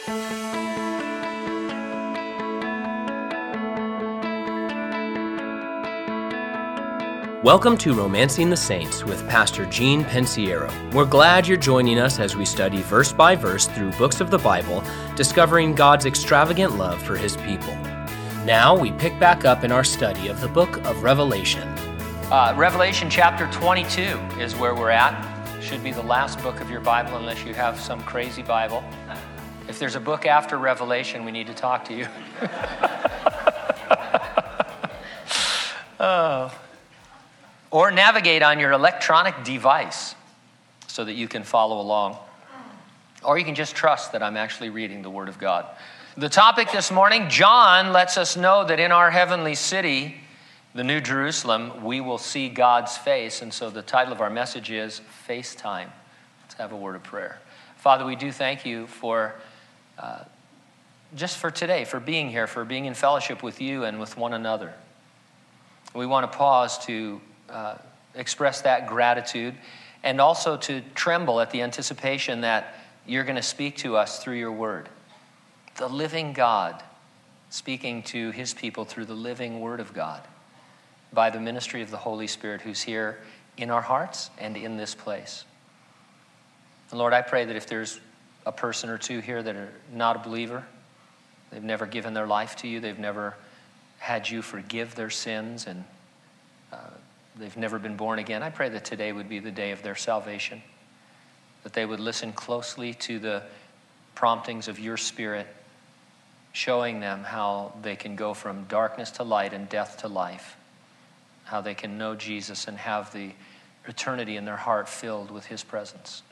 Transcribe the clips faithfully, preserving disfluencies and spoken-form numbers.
Welcome to Romancing the Saints with Pastor Gene Pensiero. We're glad you're joining us as we study verse by verse through books of the Bible, discovering God's extravagant love for His people. Now we pick back up in our study of the book of Revelation. Uh, Revelation chapter twenty-two is where we're at. Should be the last book of your Bible unless you have some crazy Bible. If there's a book after Revelation, we need to talk to you. oh. Or navigate on your electronic device so that you can follow along. Or you can just trust that I'm actually reading the Word of God. The topic this morning, John lets us know that in our heavenly city, the New Jerusalem, we will see God's face. And so the title of our message is FaceTime. Let's have a word of prayer. Father, we do thank you for uh, just for today, for being here, for being in fellowship with you and with one another. We want to pause to Uh, express that gratitude and also to tremble at the anticipation that you're going to speak to us through your word. The living God speaking to his people through the living word of God by the ministry of the Holy Spirit who's here in our hearts and in this place. And Lord, I pray that if there's a person or two here that are not a believer, they've never given their life to you, they've never had you forgive their sins, and uh, they've never been born again, I pray that today would be the day of their salvation, that they would listen closely to the promptings of your Spirit, showing them how they can go from darkness to light and death to life, how they can know Jesus and have the eternity in their heart filled with his presence.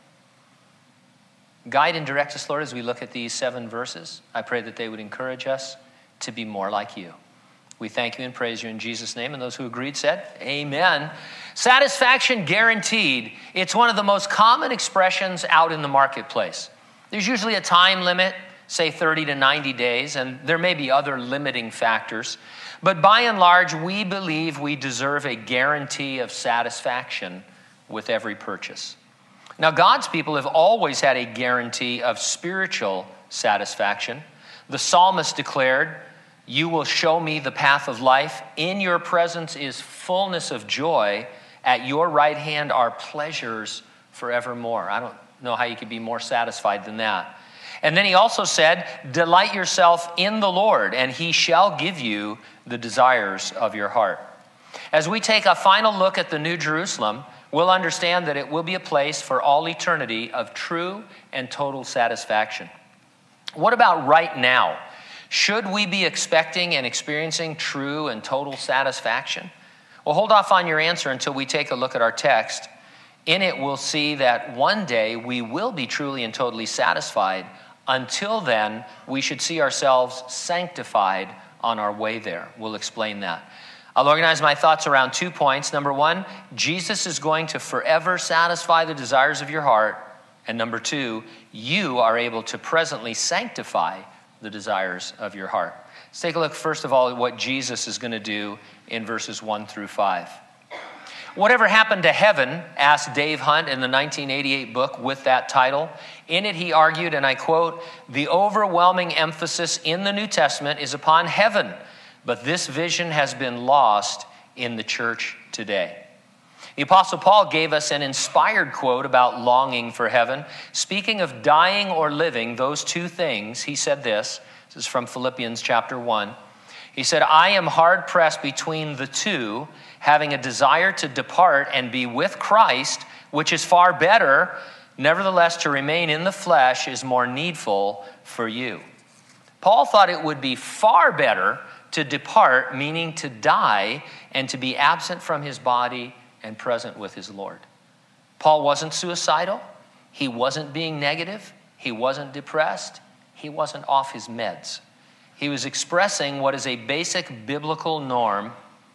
Guide and direct us, Lord, as we look at these seven verses. I pray that they would encourage us to be more like you. We thank you and praise you in Jesus' name. And those who agreed said, amen. Satisfaction guaranteed. It's one of the most common expressions out in the marketplace. There's usually a time limit, say thirty to ninety days, and there may be other limiting factors. But by and large, we believe we deserve a guarantee of satisfaction with every purchase. Now, God's people have always had a guarantee of spiritual satisfaction. The psalmist declared, "You will show me the path of life. In your presence is fullness of joy. At your right hand are pleasures forevermore." I don't know how you could be more satisfied than that. And then he also said, "Delight yourself in the Lord, and he shall give you the desires of your heart." As we take a final look at the New Jerusalem, we'll understand that it will be a place for all eternity of true and total satisfaction. What about right now? Should we be expecting and experiencing true and total satisfaction? Well, hold off on your answer until we take a look at our text. In it, we'll see that one day we will be truly and totally satisfied. Until then, we should see ourselves sanctified on our way there. We'll explain that. I'll organize my thoughts around two points. Number one, Jesus is going to forever satisfy the desires of your heart. And number two, you are able to presently sanctify the desires of your heart. Let's take a look first of all at what Jesus is going to do in verses one through five. Whatever happened to heaven, asked Dave Hunt in the nineteen eighty-eight book with that title. In it he argued, and I quote, "The overwhelming emphasis in the New Testament is upon heaven, but this vision has been lost in the church today." The Apostle Paul gave us an inspired quote about longing for heaven. Speaking of dying or living, those two things, he said this. This is from Philippians chapter one. He said, "I am hard pressed between the two, having a desire to depart and be with Christ, which is far better. Nevertheless, to remain in the flesh is more needful for you." Paul thought it would be far better to depart, meaning to die, and to be absent from his body and present with his Lord. Paul wasn't suicidal. He wasn't being negative. He wasn't depressed. He wasn't off his meds. He was expressing what is a basic biblical norm.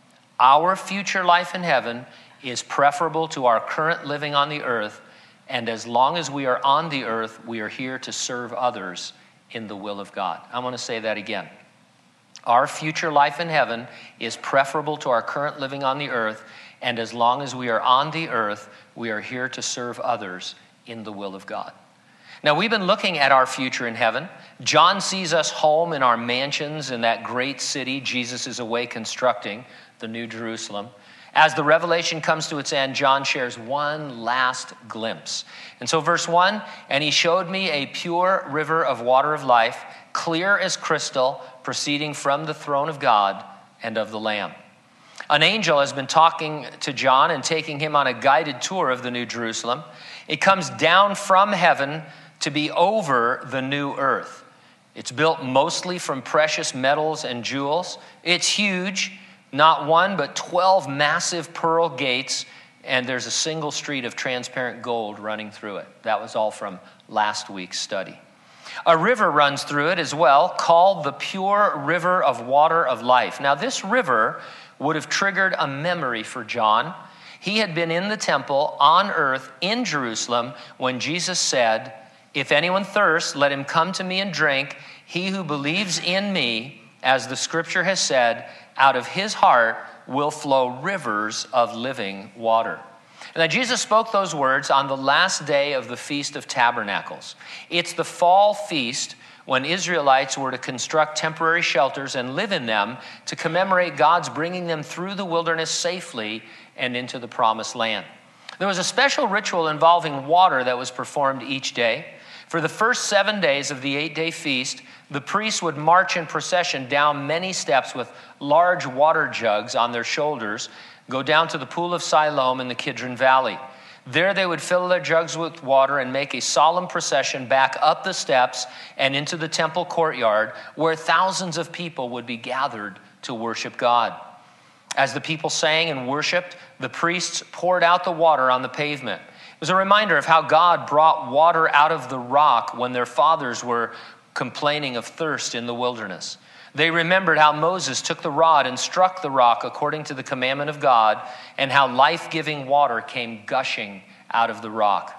Our future life in heaven is preferable to our current living on the earth, and as long as we are on the earth, we are here to serve others in the will of God. I want to say that again. Our future life in heaven is preferable to our current living on the earth, and as long as we are on the earth, we are here to serve others in the will of God. Now, we've been looking at our future in heaven. John sees us home in our mansions in that great city Jesus is away constructing, the New Jerusalem. As the revelation comes to its end, John shares one last glimpse. And so verse one, and he showed me a pure river of water of life, clear as crystal, proceeding from the throne of God and of the Lamb. An angel has been talking to John and taking him on a guided tour of the New Jerusalem. It comes down from heaven to be over the new earth. It's built mostly from precious metals and jewels. It's huge, not one but twelve massive pearl gates, and there's a single street of transparent gold running through it. That was all from last week's study. A river runs through it as well, called the pure river of water of life. Now, this river would have triggered a memory for John. He had been in the temple on earth in Jerusalem when Jesus said, "If anyone thirsts, let him come to me and drink. He who believes in me, as the scripture has said, out of his heart will flow rivers of living water." Now, Jesus spoke those words on the last day of the Feast of Tabernacles. It's the fall feast when Israelites were to construct temporary shelters and live in them to commemorate God's bringing them through the wilderness safely and into the promised land. There was a special ritual involving water that was performed each day. For the first seven days of the eight-day feast, the priests would march in procession down many steps with large water jugs on their shoulders, go down to the pool of Siloam in the Kidron Valley. There they would fill their jugs with water and make a solemn procession back up the steps and into the temple courtyard, where thousands of people would be gathered to worship God. As the people sang and worshiped, the priests poured out the water on the pavement. It was a reminder of how God brought water out of the rock when their fathers were complaining of thirst in the wilderness. They remembered how Moses took the rod and struck the rock according to the commandment of God, and how life-giving water came gushing out of the rock.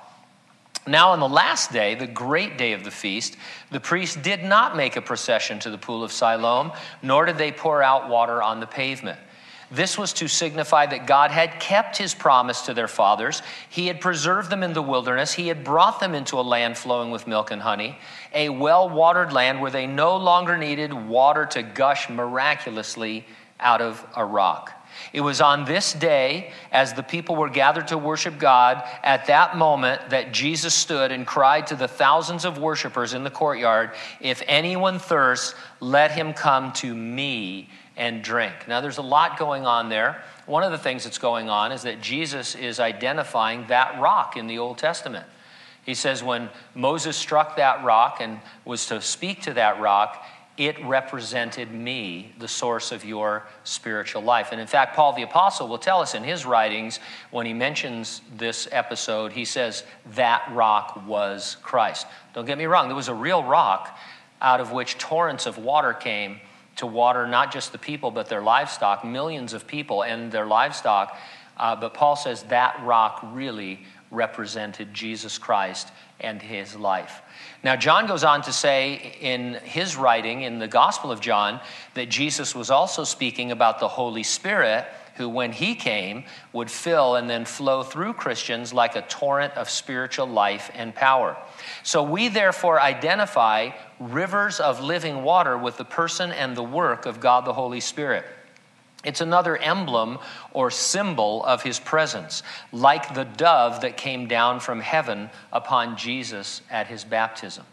Now on the last day, the great day of the feast, the priests did not make a procession to the pool of Siloam, nor did they pour out water on the pavement. This was to signify that God had kept his promise to their fathers. He had preserved them in the wilderness. He had brought them into a land flowing with milk and honey, a well-watered land where they no longer needed water to gush miraculously out of a rock. It was on this day, as the people were gathered to worship God, at that moment that Jesus stood and cried to the thousands of worshipers in the courtyard, "If anyone thirsts, let him come to me and drink." Now, there's a lot going on there. One of the things that's going on is that Jesus is identifying that rock in the Old Testament. He says when Moses struck that rock and was to speak to that rock, it represented me, the source of your spiritual life. And in fact, Paul the Apostle will tell us in his writings, when he mentions this episode, he says that rock was Christ. Don't get me wrong, there was a real rock out of which torrents of water came to water not just the people but their livestock, millions of people and their livestock. Uh, but Paul says that rock really represented Jesus Christ and his life. Now, John goes on to say in his writing in the Gospel of John that Jesus was also speaking about the Holy Spirit, who when he came would fill and then flow through Christians like a torrent of spiritual life and power. So we therefore identify rivers of living water with the person and the work of God the Holy Spirit. It's another emblem or symbol of his presence, like the dove that came down from heaven upon Jesus at his baptism.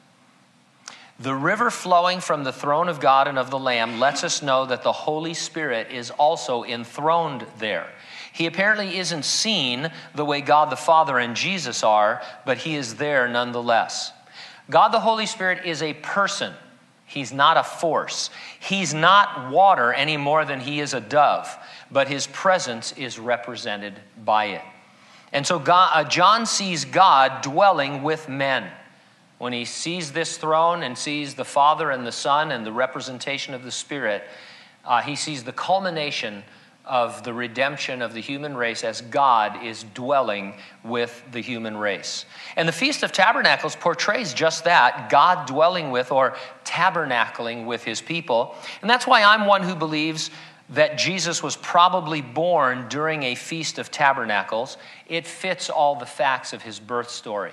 The river flowing from the throne of God and of the Lamb lets us know that the Holy Spirit is also enthroned there. He apparently isn't seen the way God the Father and Jesus are, but he is there nonetheless. God the Holy Spirit is a person. He's not a force. He's not water any more than he is a dove, but his presence is represented by it. And so God, uh, John sees God dwelling with men. When he sees this throne and sees the Father and the Son and the representation of the Spirit, uh, he sees the culmination of the redemption of the human race as God is dwelling with the human race. And the Feast of Tabernacles portrays just that, God dwelling with or tabernacling with his people. And that's why I'm one who believes that Jesus was probably born during a Feast of Tabernacles. It fits all the facts of his birth story. If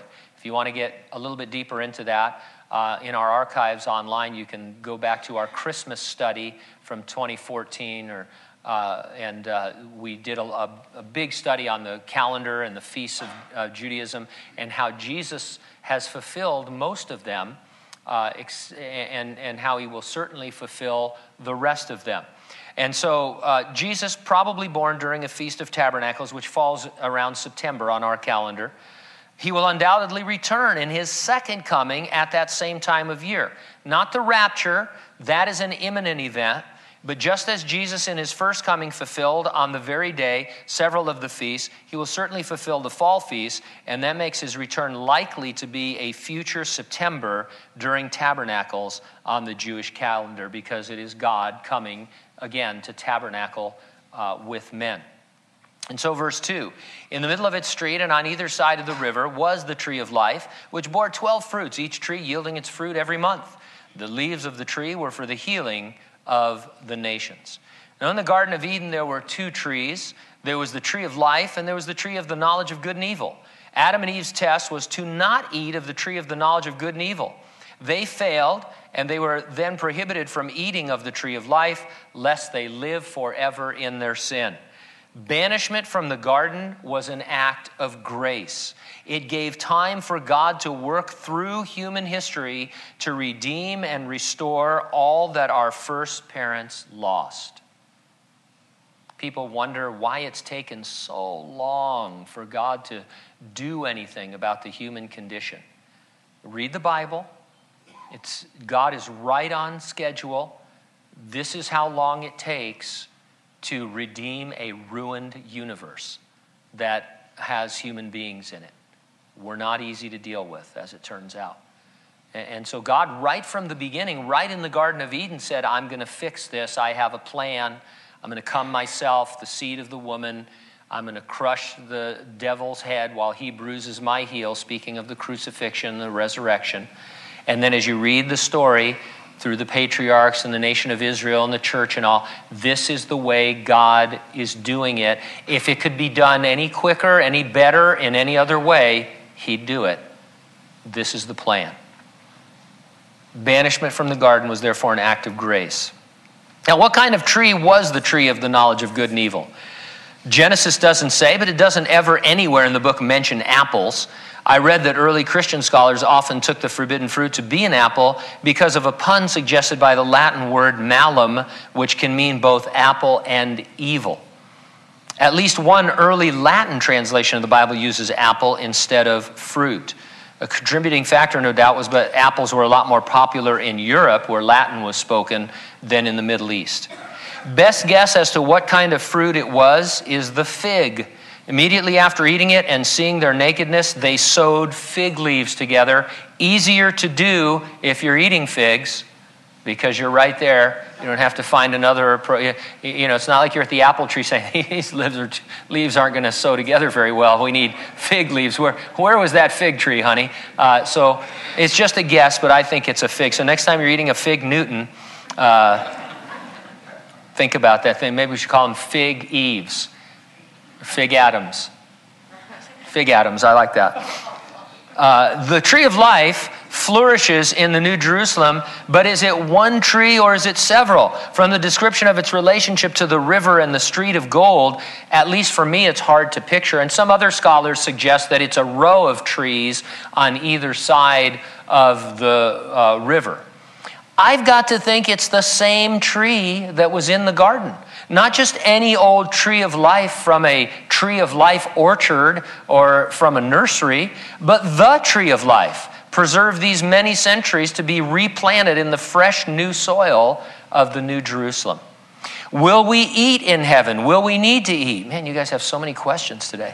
If you want to get a little bit deeper into that, uh, in our archives online, you can go back to our Christmas study from twenty fourteen, or uh, and uh, we did a, a, a big study on the calendar and the feasts of uh, Judaism and how Jesus has fulfilled most of them, uh, ex- and, and how he will certainly fulfill the rest of them. And so uh, Jesus, probably born during a Feast of Tabernacles, which falls around September on our calendar. He will undoubtedly return in his second coming at that same time of year. Not the rapture, that is an imminent event, but just as Jesus in his first coming fulfilled on the very day several of the feasts, he will certainly fulfill the fall feast, and that makes his return likely to be a future September during Tabernacles on the Jewish calendar, because it is God coming again to tabernacle uh, with men. And so verse two, in the middle of its street and on either side of the river was the tree of life, which bore twelve fruits, each tree yielding its fruit every month. The leaves of the tree were for the healing of the nations. Now in the Garden of Eden there were two trees. There was the tree of life and there was the tree of the knowledge of good and evil. Adam and Eve's test was to not eat of the tree of the knowledge of good and evil. They failed, and they were then prohibited from eating of the tree of life, lest they live forever in their sin. Banishment from the garden was an act of grace. It gave time for God to work through human history to redeem and restore all that our first parents lost. People wonder why it's taken so long for God to do anything about the human condition. Read the Bible. It's, God is right on schedule. This is how long it takes to redeem a ruined universe that has human beings in it. We're not easy to deal with, as it turns out. And so God, right from the beginning, right in the Garden of Eden, said, I'm going to fix this. I have a plan. I'm going to come myself, the seed of the woman. I'm going to crush the devil's head while he bruises my heel, speaking of the crucifixion, the resurrection. And then as you read the story through the patriarchs and the nation of Israel and the church and all, this is the way God is doing it. If it could be done any quicker, any better, in any other way, he'd do it. This is the plan. Banishment from the garden was therefore an act of grace. Now, what kind of tree was the tree of the knowledge of good and evil? Genesis doesn't say, but it doesn't ever anywhere in the book mention apples. I read that early Christian scholars often took the forbidden fruit to be an apple because of a pun suggested by the Latin word malum, which can mean both apple and evil. At least one early Latin translation of the Bible uses apple instead of fruit. A contributing factor, no doubt, was that apples were a lot more popular in Europe, where Latin was spoken, than in the Middle East. Best guess as to what kind of fruit it was is the fig. Immediately after eating it and seeing their nakedness, they sewed fig leaves together. Easier to do if you're eating figs, because you're right there. You don't have to find another. You know, it's not like you're at the apple tree saying, these leaves aren't going to sew together very well. We need fig leaves. Where, where was that fig tree, honey? Uh, so it's just a guess, but I think it's a fig. So next time you're eating a fig Newton, uh, think about that thing. Maybe we should call them Fig Eves. Fig Adams. Fig Adams, I like that. Uh, the tree of life flourishes in the New Jerusalem, but is it one tree or is it several? From the description of its relationship to the river and the street of gold, at least for me, it's hard to picture. And some other scholars suggest that it's a row of trees on either side of the uh, river. I've got to think it's the same tree that was in the garden. Not just any old tree of life from a tree of life orchard or from a nursery, but the tree of life, preserved these many centuries to be replanted in the fresh new soil of the New Jerusalem. Will we eat in heaven? Will we need to eat? Man, you guys have so many questions today.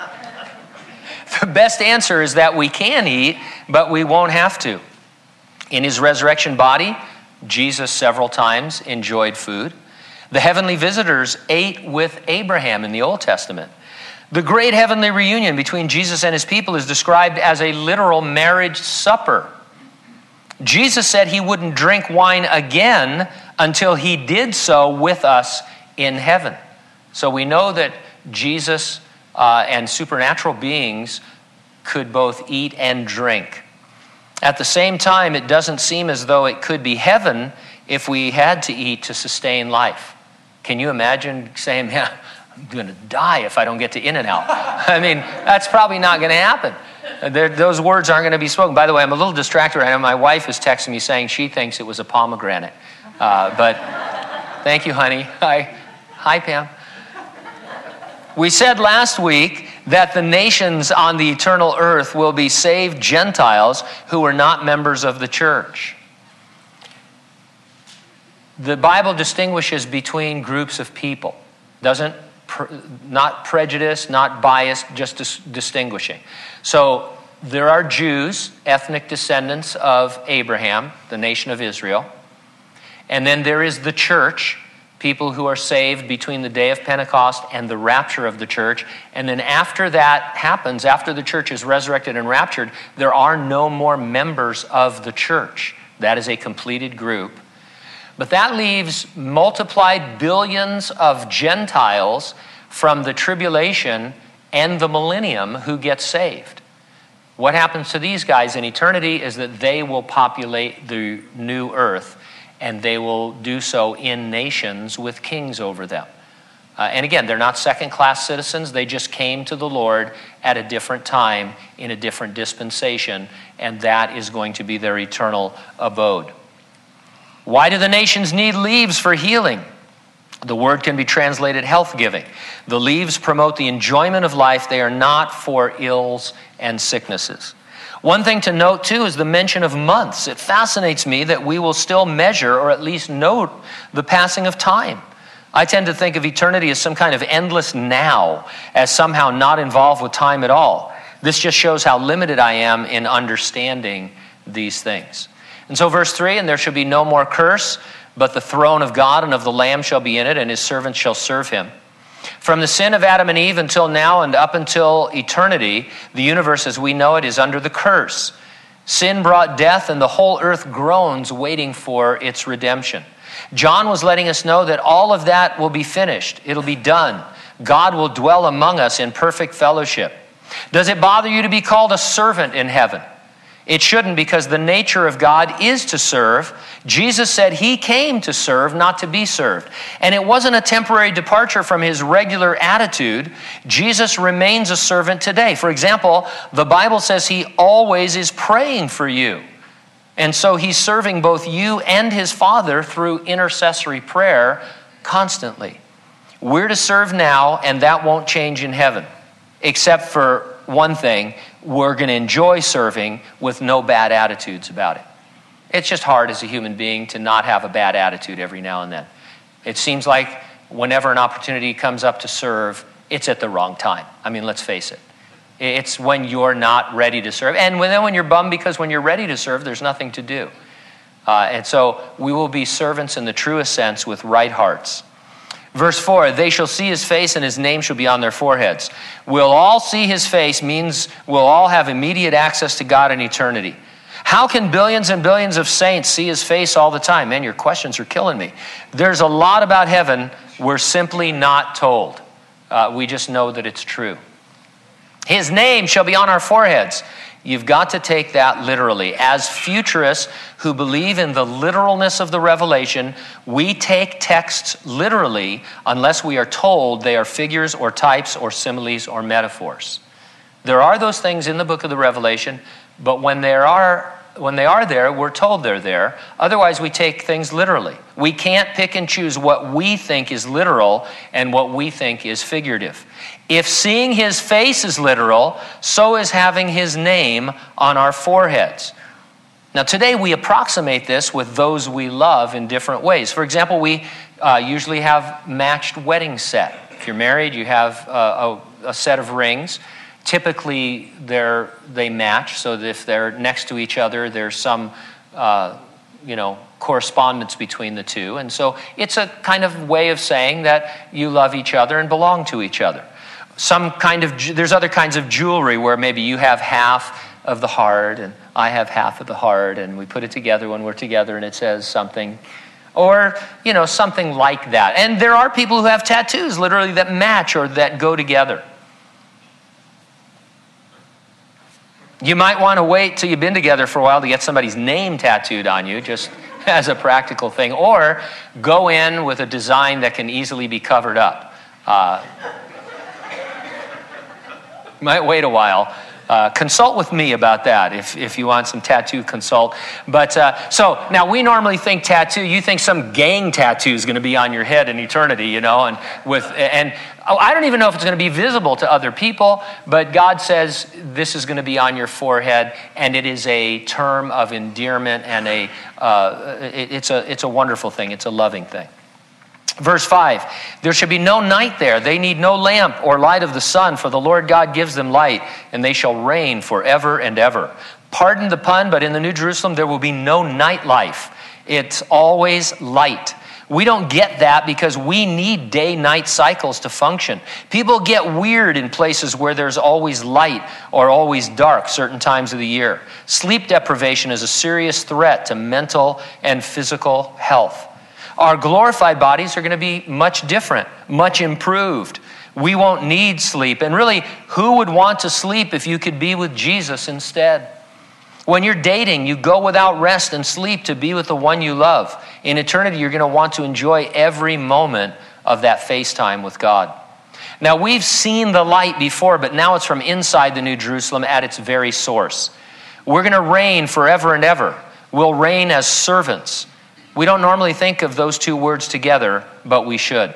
The best answer is that we can eat, but we won't have to. In his resurrection body, Jesus several times enjoyed food. The heavenly visitors ate with Abraham in the Old Testament. The great heavenly reunion between Jesus and his people is described as a literal marriage supper. Jesus said he wouldn't drink wine again until he did so with us in heaven. So we know that Jesus uh, and supernatural beings could both eat and drink. At the same time, it doesn't seem as though it could be heaven if we had to eat to sustain life. Can you imagine saying, yeah, I'm going to die if I don't get to In-N-Out? I mean, that's probably not going to happen. There, those words aren't going to be spoken. By the way, I'm a little distracted right now. My wife is texting me saying she thinks it was a pomegranate. Uh, but thank you, honey. Hi. Hi, Pam. We said last week that the nations on the eternal earth will be saved Gentiles who are not members of the church. The Bible distinguishes between groups of people. Doesn't, not prejudice, not bias, just dis- distinguishing. So there are Jews, ethnic descendants of Abraham, the nation of Israel. And then there is the church, people who are saved between the day of Pentecost and the rapture of the church. And then after that happens, after the church is resurrected and raptured, there are no more members of the church. That is a completed group. But that leaves multiplied billions of Gentiles from the tribulation and the millennium who get saved. What happens to these guys in eternity is that they will populate the new earth, and they will do so in nations with kings over them. Uh, and again, they're not second-class citizens. They just came to the Lord at a different time in a different dispensation, and that is going to be their eternal abode. Why do the nations need leaves for healing? The word can be translated health-giving. The leaves promote the enjoyment of life. They are not for ills and sicknesses. One thing to note, too, is the mention of months. It fascinates me that we will still measure or at least note the passing of time. I tend to think of eternity as some kind of endless now, as somehow not involved with time at all. This just shows how limited I am in understanding these things. And so verse three, and there shall be no more curse, but the throne of God and of the Lamb shall be in it, and his servants shall serve him. From the sin of Adam and Eve until now and up until eternity, the universe as we know it is under the curse. Sin brought death, and the whole earth groans waiting for its redemption. John was letting us know that all of that will be finished. It'll be done. God will dwell among us in perfect fellowship. Does it bother you to be called a servant in heaven? It shouldn't, because the nature of God is to serve. Jesus said he came to serve, not to be served. And it wasn't a temporary departure from his regular attitude. Jesus remains a servant today. For example, the Bible says he always is praying for you. And so he's serving both you and his Father through intercessory prayer constantly. We're to serve now, and that won't change in heaven, except for one thing: we're going to enjoy serving with no bad attitudes about it. It's just hard as a human being to not have a bad attitude every now and then. It seems like whenever an opportunity comes up to serve, it's at the wrong time. I mean, let's face it. It's when you're not ready to serve. And then when you're bummed because when you're ready to serve, there's nothing to do. Uh, and so we will be servants in the truest sense with right hearts. Verse four, they shall see his face and his name shall be on their foreheads. We'll all see his face means we'll all have immediate access to God in eternity. How can billions and billions of saints see his face all the time? Man, your questions are killing me. There's a lot about heaven we're simply not told. Uh, we just know that it's true. His name shall be on our foreheads. You've got to take that literally. As futurists who believe in the literalness of the revelation, we take texts literally unless we are told they are figures or types or similes or metaphors. There are those things in the book of the Revelation, but when there are when they are there, we're told they're there. Otherwise, we take things literally. We can't pick and choose what we think is literal and what we think is figurative. If seeing his face is literal, so is having his name on our foreheads. Now, today we approximate this with those we love in different ways. For example, we uh, usually have matched wedding set. If you're married, you have uh, a, a set of rings. Typically, they're, they match, so that if they're next to each other, there's some, uh, you know, correspondence between the two. And so it's a kind of way of saying that you love each other and belong to each other. Some kind of, there's other kinds of jewelry where maybe you have half of the heart and I have half of the heart, and we put it together when we're together and it says something. Or, you know, something like that. And there are people who have tattoos literally that match or that go together. You might want to wait till you've been together for a while to get somebody's name tattooed on you, just as a practical thing. Or go in with a design that can easily be covered up. Uh, you might wait a while. Uh, consult with me about that if, if you want some tattoo consult. But uh, so now we normally think tattoo, you think some gang tattoo is going to be on your head in eternity, you know, and with and oh, I don't even know if it's going to be visible to other people, but God says this is going to be on your forehead, and it is a term of endearment, and a uh, it, it's a it's a wonderful thing. It's a loving thing. Verse five, there should be no night there. They need no lamp or light of the sun, for the Lord God gives them light, and they shall reign forever and ever. Pardon the pun, but in the New Jerusalem, there will be no nightlife. It's always light. We don't get that because we need day-night cycles to function. People get weird in places where there's always light or always dark certain times of the year. Sleep deprivation is a serious threat to mental and physical health. Our glorified bodies are going to be much different, much improved. We won't need sleep. And really, who would want to sleep if you could be with Jesus instead? When you're dating, you go without rest and sleep to be with the one you love. In eternity, you're going to want to enjoy every moment of that FaceTime with God. Now, we've seen the light before, but now it's from inside the New Jerusalem at its very source. We're going to reign forever and ever. We'll reign as servants. We don't normally think of those two words together, but we should.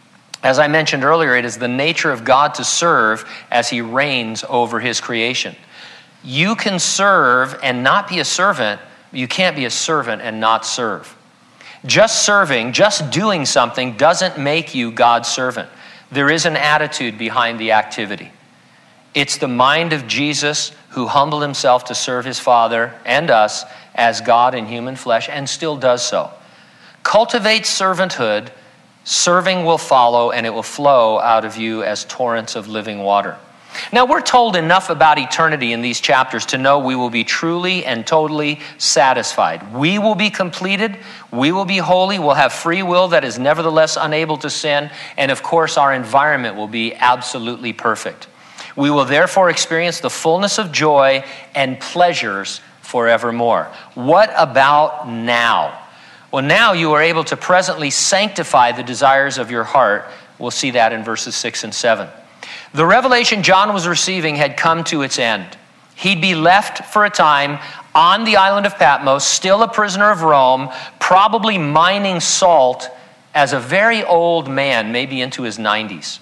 As I mentioned earlier, it is the nature of God to serve as he reigns over his creation. You can serve and not be a servant. You can't be a servant and not serve. Just serving, just doing something doesn't make you God's servant. There is an attitude behind the activity. It's the mind of Jesus who humbled himself to serve his Father and us as God in human flesh, and still does so. Cultivate servanthood, serving will follow, and it will flow out of you as torrents of living water. Now, we're told enough about eternity in these chapters to know we will be truly and totally satisfied. We will be completed, we will be holy, we'll have free will that is nevertheless unable to sin, and of course our environment will be absolutely perfect. We will therefore experience the fullness of joy and pleasures forevermore. What about now? Well, now you are able to presently sanctify the desires of your heart. We'll see that in verses six and seven. The revelation John was receiving had come to its end. He'd be left for a time on the island of Patmos, still a prisoner of Rome, probably mining salt as a very old man, maybe into his nineties.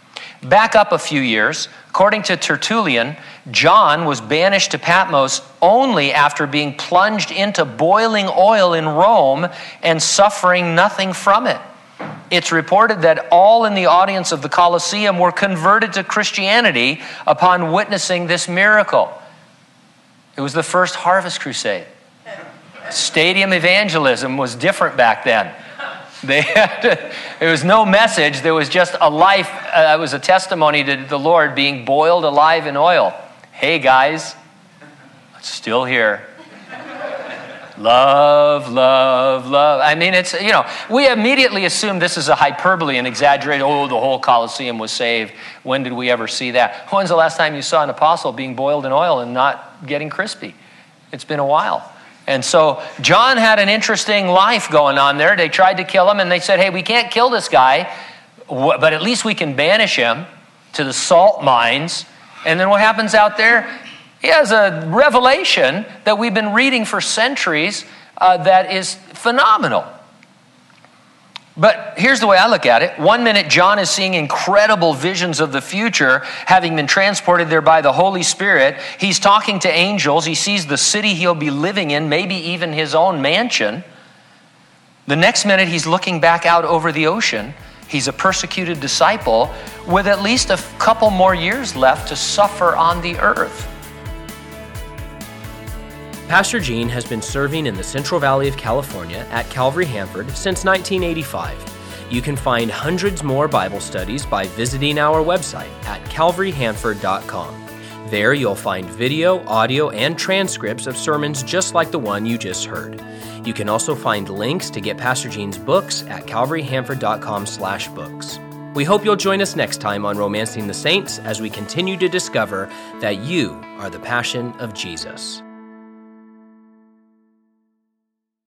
Back up a few years, according to Tertullian, John was banished to Patmos only after being plunged into boiling oil in Rome and suffering nothing from it. It's reported that all in the audience of the Colosseum were converted to Christianity upon witnessing this miracle. It was the first harvest crusade. Stadium evangelism was different back then. They had to, there was no message. There was just a life. Uh, it was a testimony to the Lord being boiled alive in oil. Hey, guys, it's still here. Love, love, love. I mean, it's, you know, we immediately assume this is a hyperbole and exaggerate. Oh, the whole Colosseum was saved. When did we ever see that? When's the last time you saw an apostle being boiled in oil and not getting crispy? It's been a while. And so John had an interesting life going on there. They tried to kill him, and they said, hey, we can't kill this guy, but at least we can banish him to the salt mines. And then what happens out there? He has a revelation that we've been reading for centuries uh, that is phenomenal. But here's the way I look at it. One minute, John is seeing incredible visions of the future, having been transported there by the Holy Spirit. He's talking to angels. He sees the city he'll be living in, maybe even his own mansion. The next minute, he's looking back out over the ocean. He's a persecuted disciple with at least a couple more years left to suffer on the earth. Pastor Gene has been serving in the Central Valley of California at Calvary Hanford since nineteen eighty-five. You can find hundreds more Bible studies by visiting our website at calvary hanford dot com. There you'll find video, audio, and transcripts of sermons just like the one you just heard. You can also find links to get Pastor Gene's books at calvary hanford dot com slash books. We hope you'll join us next time on Romancing the Saints as we continue to discover that you are the passion of Jesus.